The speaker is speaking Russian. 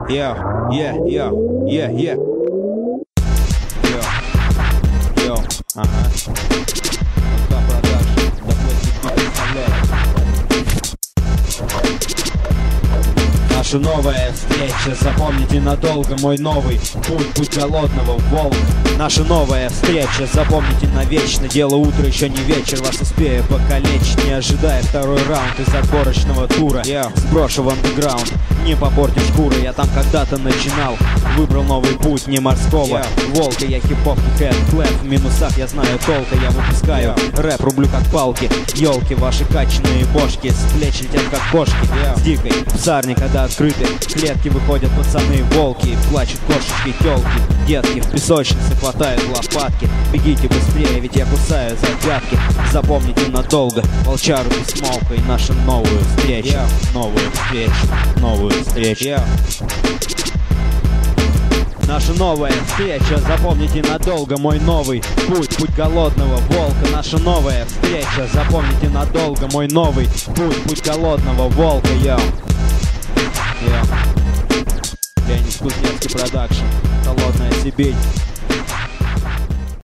Yeah, yeah, yeah, yeah, yeah. Йо, ага. ЛК Продакшн, да пластик представляет. Наша новая встреча, запомните надолго мой новый путь голодного волка. Наша новая встреча, запомните навечно. Дело утро, еще не вечер, вас успею покалечить. Не ожидая второй раунд из отборочного тура. Сброшу в андеграунд, не попортив шкуры. Я там когда-то начинал, выбрал новый путь, не морского волка. Я хип-хоп, хэт, клэп, в минусах я знаю толка. Я выпускаю рэп, рублю как палки. Ёлки, ваши качанные бошки с плеч летят как кошки. С дикой псарни, когда открыты клетки, выходят пацаны волки. Плачут кошечки, тёлки, детки в песочнице хватают лопатки. Бегите быстрее, ведь я кусаю за пятки. Запомните надолго волчару без смолка и нашу новую встречу. Новую встречу, новую встречу. Наша новая встреча, запомните надолго мой новый путь голодного волка. Наша новая встреча, запомните надолго мой новый путь голодного волка. Леонид Кузнецкий Продакшн, Холодная Сибирь.